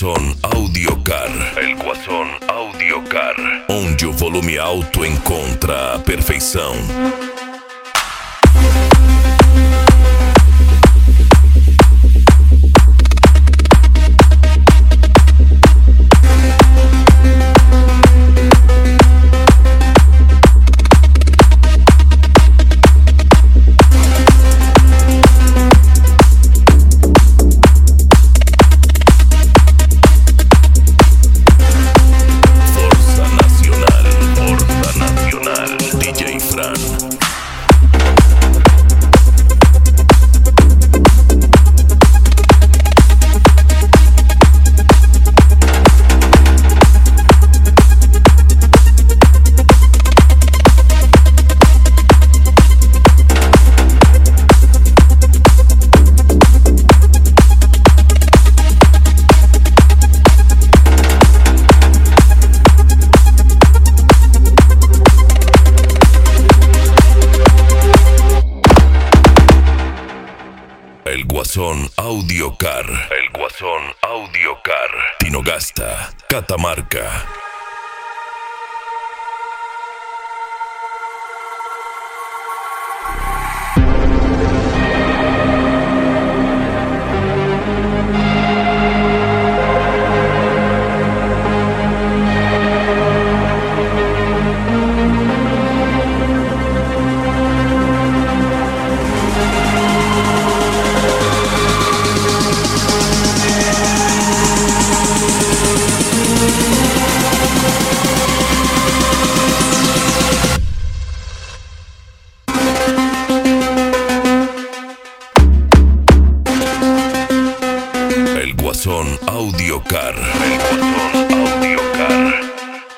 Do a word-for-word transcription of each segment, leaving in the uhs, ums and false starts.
Guasón Audiocar. El Guasón Audiocar. Onde o volume alto encontra a perfeição. El Guasón Audiocar. El Guasón Audiocar. Tinogasta, Catamarca. El Guasón Audiocar. El Guasón Audiocar.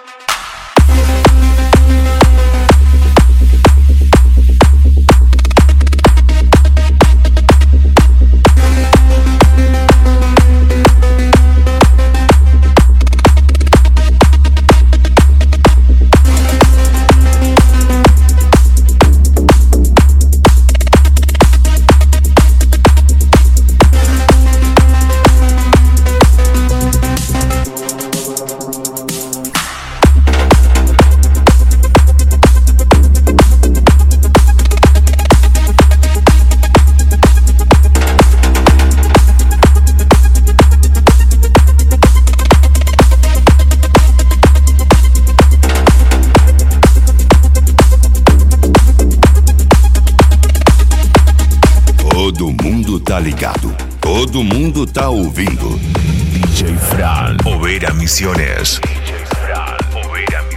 Todo mundo tá ligado, todo mundo tá ouvindo. D J Fran, Oveira Misiones. D J Fran, Oveira